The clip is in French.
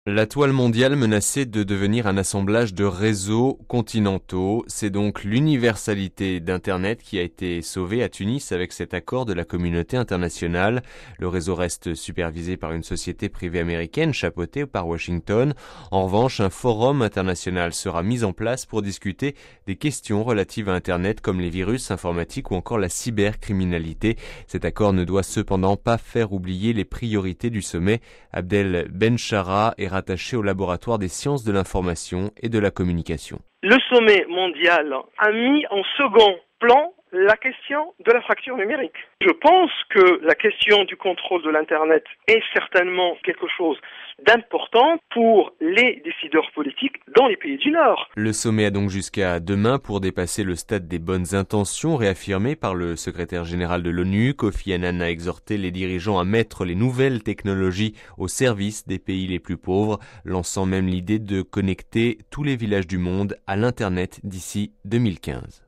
La toile mondiale menaçait de devenir un assemblage de réseaux continentaux. C'est donc l'universalité d'Internet qui a été sauvée à Tunis avec cet accord de la communauté internationale. Le réseau reste supervisé par une société privée américaine chapeautée par Washington. En revanche, un forum international sera mis en place pour discuter des questions relatives à Internet comme les virus informatiques ou encore la cybercriminalité. Cet accord ne doit cependant pas faire oublier les priorités du sommet. Abdel Benchara est rattaché au laboratoire des sciences de l'information et de la communication. Le sommet mondial a mis en second plan la question de la fracture numérique. Je pense que la question du contrôle de l'Internet est certainement quelque chose d'important pour les décideurs politiques dans les pays du Nord. Le sommet a donc jusqu'à demain pour dépasser le stade des bonnes intentions réaffirmé par le secrétaire général de l'ONU. Kofi Annan a exhorté les dirigeants à mettre les nouvelles technologies au service des pays les plus pauvres, lançant même l'idée de connecter tous les villages du monde à l'Internet d'ici 2015.